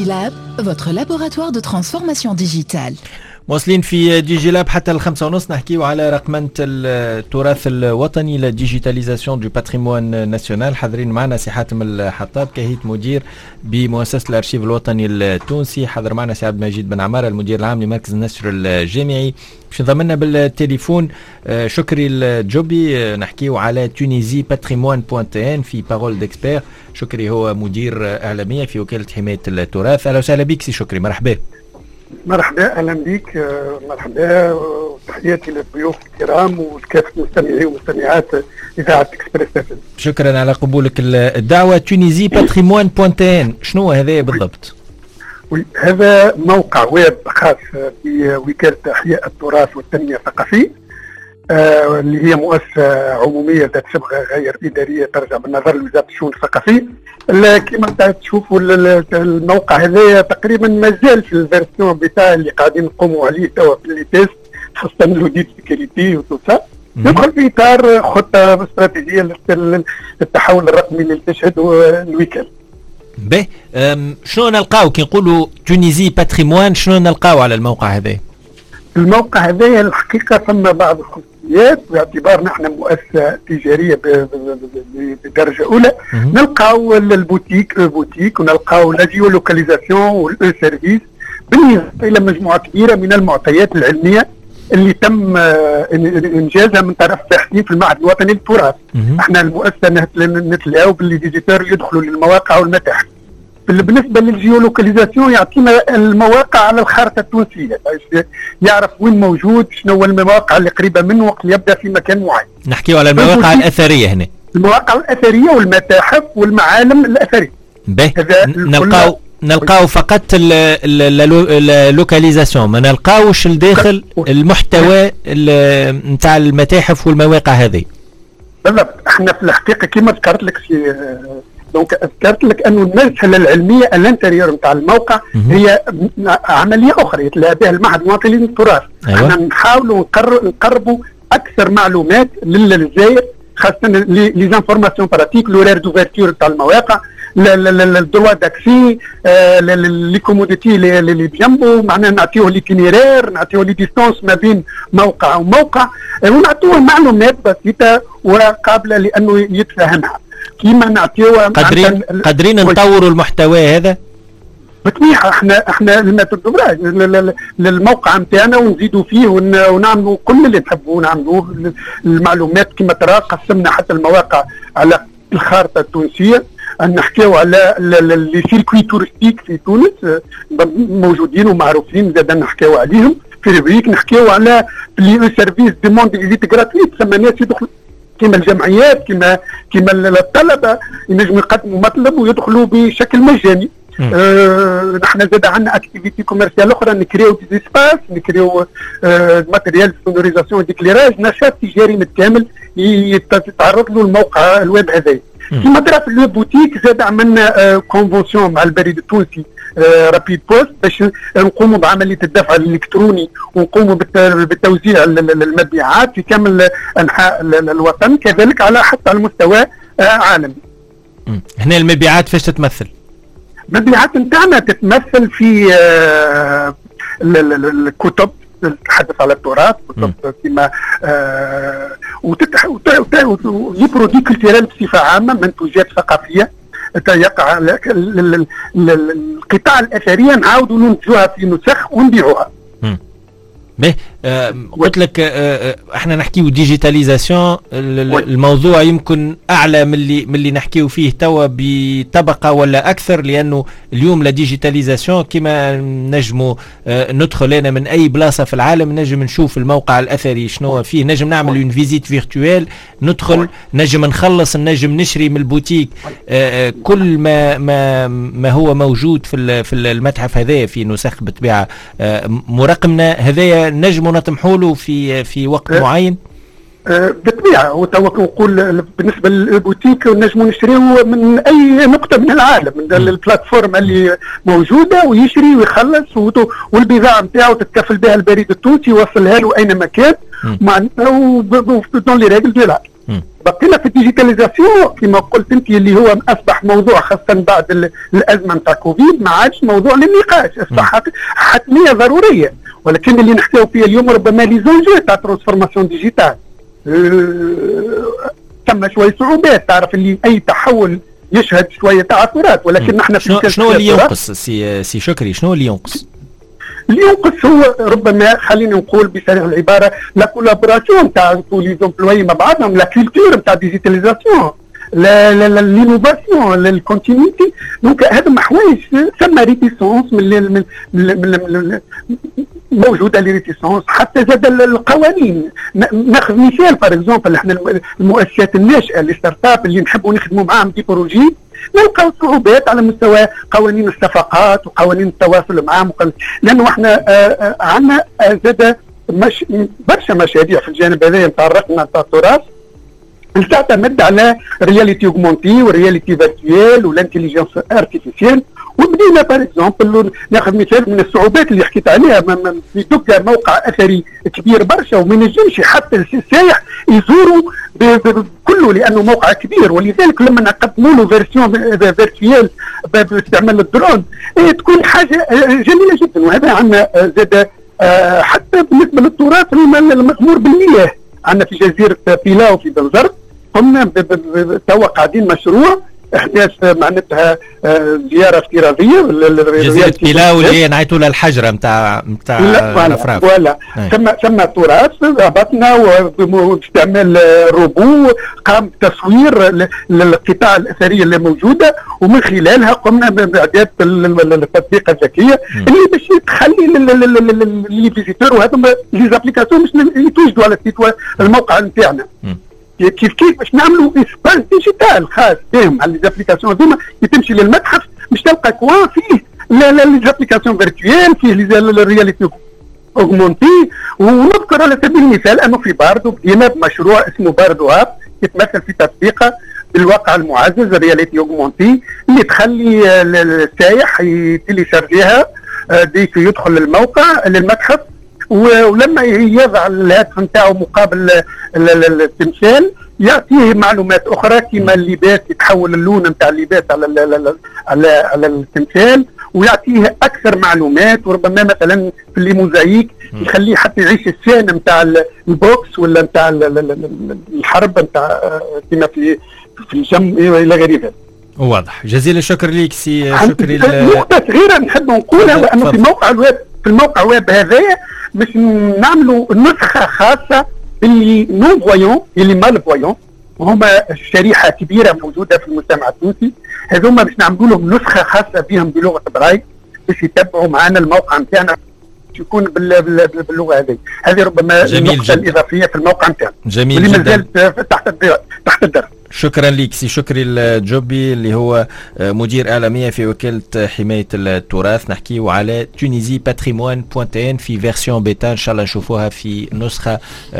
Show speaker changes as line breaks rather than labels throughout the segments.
DigiLab, votre laboratoire de transformation digitale.
مواصلين في ديجي لاب حتى 5:30 نحكيو على رقمنة التراث الوطني للديجيتاليزاسيون دو باتريموان ناسيونال. حاضرين معنا سي حاتم الحطاب كهيت مدير بمؤسسة الأرشيف الوطني التونسي. حضر معنا سي عبد المجيد بن عمارة المدير العام لمركز النشر الجامعي. باش نضمنا بالتليفون شكري الجوبي نحكيو على تونيزي باتريموان .tn في بارول ديكسبير. شكري هو مدير إعلامية في وكالة حماية التراث. أهلا وسهلا بك سي شكري، مرحبا.
مرحبا، اهلا بك، مرحبا، وتحياتي للضيوف الكرام وكافه مستمعي ومستمعات اذاعه اكسبريس FM.
شكرا على قبولك الدعوه. تونيزي باتريموان .tn شنو هذا بالضبط؟
هذا موقع ويب خاص بوكاله احياء التراث والتنميه الثقافيه، اللي هي مؤسسه عموميه ذات صبغه غير اداريه ترجع بالنظر لوزاره الشؤون الثقافيه. كما تشوفوا الموقع هذا تقريبا مازال في الفيرسيون بتاع اللي قاعدين نقوموا عليه توا في لي تيست، خاصه لوديت سيكوريتي وتوسا. يدخل في اطار خطه استراتيجيه للتحول الرقمي اللي تشهد الوكاله.
باهي، شنو نلقاو كي نقولوا تونيزي باتريموان؟ شنو نلقاو على الموقع هذا؟
الموقع هذا الحقيقه ثم بعض الخصوصيات باعتبار نحن مؤسسه تجاريه بدرجه اولى. نلقاو البوتيك ونلقاو لا جيولوكاليزاسيون والاو سيرفيس بالنسبه الى مجموعه كبيره من المعطيات العلميه اللي تم انجازها من طرف باحثين في المعهد الوطني للتراث. احنا المؤسسه نتلاقوا باللي فيزيتور يدخلوا للمواقع والمتاحف. بالنسبه للجيولوكاليزاسيون يعطينا المواقع على الخارطه التونسيه، يعرف وين موجود، شنو هو المواقع اللي قريبه منه وقت يبدا في مكان معين.
نحكيو على المواقع الاثريه هنا،
المواقع الاثريه والمتاحف والمعالم الاثريه.
نلقاو فقط اللوكاليزاسيون، ما نلقاوش الداخل المحتوى نتاع المتاحف والمواقع هذه.
بالضبط، احنا في الحقيقه كما ذكرت لك دونك اذكرت لك انه المساله العلميه الانتريور نتاع الموقع هي عمليه اخرى يتلاقى بها المعهد الوطني للتراث. احنا نحاولوا نقربوا اكثر معلومات للجزائر، خاصه لي زانفورماسيون براتيك، لورير دوفيرتور تاع المواقع، الدروا داكسي، لي كوموديتي اللي بجنبه، معناها نعطيوه ليتينيرير، نعطيوه لي ديستونس ما بين موقع وموقع، ونعطيوه معلومات بسيطه وقابله لانه يتفهمها. كيما نعطيوها
قادرين نطوروا المحتوى هذا
بطبيعه. احنا الميثودولوجيا للموقع نتاعنا ونزيدوا فيه ونعملوا كل اللي نحبوا نعملوه. المعلومات كما ترى قسمنا حتى المواقع على الخارطه التونسيه. نحكيو على لي سيركوي تورستيك في تونس موجودين ومعروفين، زاد نحكيو عليهم في ريبريك. نحكيو على لي سيرفيس دوموند فيزيت غراتويت، ثم ناس يدخلوا كما الجمعيات كما الطلبه ينجموا يقدموا مطلب ويدخلوا بشكل مجاني. نحن زاد عندنا اكتيفيتي كوميرسيال اخرى، نكريو دي سباس، نكريو ماتريال سونوريزاسيون ديكليراج، نشاط تجاري متكامل يتعرض له الموقع الويب هذا. كما ترى في الويب بوتيك زاد عملنا كونفونسيون مع البريد التونسي رابيد بوست باش نقوموا بعمليه الدفع الالكتروني ونقوموا بالتوزيع المبيعات في كامل انحاء الوطن، كذلك على حتى على المستوى عالمي.
هنا المبيعات فاش تتمثل؟
المبيعات نتاعنا تتمثل في الكتب تتحدث على التراث، كتب كما لي برودوي كولتورال بصفه عامه، منتوجات ثقافيه يقع القطاع الاثريه نعاودوا ننتجوها في نسخ ونبيعوها.
باهي، قلت لك احنا نحكيو ديجيتاليزاسيون، الموضوع يمكن اعلى من اللي نحكيو فيه توا بطبقه ولا اكثر، لانه اليوم لا ديجيتاليزاسيون كما نجموا ندخل انا من اي بلاصه في العالم، نجم نشوف الموقع الاثري شنو فيه، نجم نعمل اون فيزيت فيرتوال، ندخل نجم نخلص، نجم نشري من البوتيك كل ما هو موجود في المتحف هذا في نسخ بطبيعه مرقمنا. هذايا نجموا نطمحوا له في وقت معين
بالطبيعه. وتوا نقول بالنسبه للبوتيك نجموا نشريوه من اي نقطه من العالم، من البلاتفورم اللي موجوده، ويشري ويخلص والبضاعه نتاعو تتكفل بها البريد التونسي يوصلها له اينما كان، معناتها دون لي ريغل دو لا. بقينا في الديجيتاليزاسيون كما قلت انت اللي هو اصبح موضوع خاصه بعد الازمه نتاع كوفيد، ما عادش موضوع للنقاش، اصبح حتميه ضروريه. ولكن اللي نحكيو فيه اليوم ربما لي زونجو تاع ترانسفورماسيون ديجيتال ثم شويه صعوبات، تعرف اللي اي تحول يشهد شويه تعثرات، ولكن نحن في
شنو اللي ينقص سي شكري؟ شنو اللي ينقص؟
اللي ينقص هو ربما خلينا نقول بصريح العباره لا كولابوراسيون تاع لي زومبلوي مع بعضهم، لا كولتور نتاع ديجيتاليزاسيون، لينوفاسيون، للكونتينيتي. دونك هذا حوايج ثم ريتيسونس من موجوده لي ريتيسونس. حتى زاد القوانين، ناخذ مثال باغ اكزومبل احنا المؤسسات الناشئه اللي ستارت اب اللي نحبوا نخدموا معاهم دي بروجي، نلقاو صعوبات على مستوى قوانين الصفقات وقوانين التواصل معاهم، لانه احنا عندنا زاد برشا مشاريع في الجانب هذا نتاع الرقمنه نتاع التراث اللي تعتمد على رياليتي اوغمونتي ورياليتي فيرتويال والانتيليجنس ارتيفيسيال. وبدينا باغ اكزومبل ناخذ مثال من الصعوبات اللي حكيت عليها في دكا موقع اثري كبير برشا وما ينجمش حتى السائح يزوروا كله لانه موقع كبير، ولذلك لما نقدموا له فيرسيون فيرتويال باستعمال الدرون تكون حاجه جميله جدا. وهذا عندنا زاد حتى بالنسبه للتراث المغمور بالمياه، عندنا في جزيره بيلاو في بنزرت قمنا توا قاعدين مشروع احداث معناتها زياره افتراضيه
جزيره بيلاو اللي هي نعيتوا لها الحجره نتاع الافراف.
ولا ثم تراث هبطنا وباستعمال روبو قام بتصوير للقطاع الاثريه اللي موجوده، ومن خلالها قمنا باعداد التطبيقه الذكيه اللي باش تخلي لي فيزيتور وهذوما لي زابليكاسيون باش يتوجدوا على الموقع نتاعنا. كيف باش نعملوا اسباس ديجيتال خاص بهم على ليزابليكاسيون هذوما، تمشي للمتحف باش تلقى كوان فيه ليزابليكاسيون فيرتويال، فيه الرياليتي اوغمونتي. ونذكر على سبيل المثال انه في باردو بدينا بمشروع اسمه باردو اب يتمثل في تطبيقه بالواقع المعزز الرياليتي اوغمونتي اللي تخلي السائح يتيليشارجيها ديك يدخل للمتحف، ولما يضع الهاتف نتاعو مقابل التمثال يعطيه معلومات اخرى كما اللباس، يتحول اللون نتاع اللباس على التمثال ويعطيه اكثر معلومات. وربما مثلا في الموزايك يخليه حتى يعيش السين نتاع البوكس ولا نتاع الحرب نتاع كما في الجم الى غير ذلك.
واضح. جزيل الشكر ليك سي شكري.
نقطه صغيره نحب نقولها، لانه في الموقع ويب هذايا باش نعملوا نسخه خاصه اللي نون فويون اللي مال فويون، وهما شريحه كبيره موجوده في المجتمع التونسي، هذوما باش نعملوا لهم نسخه خاصه بهم بلغه براي باش يتبعوا معنا الموقع نتاعنا يكون باللغه هذه ربما النقطه الاضافيه في الموقع نتاعنا
جميل
جدا اللي مازال تحت الدرس.
شكرا لك سي شكري الجوبي اللي هو مدير إعلامية في وكالة حماية التراث. نحكيه على تونيزي باتريموان.tn في فيرسيون بيتا، إن شاء الله نشوفوها في نسخة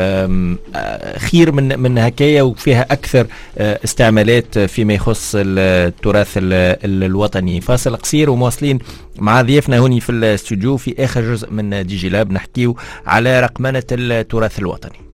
خير من هكايا وفيها أكثر استعمالات فيما يخص التراث الوطني. فاصل قصير ومواصلين مع ضيفنا هوني في الاستوديو في آخر جزء من ديجي لاب نحكيه على رقمنة التراث الوطني.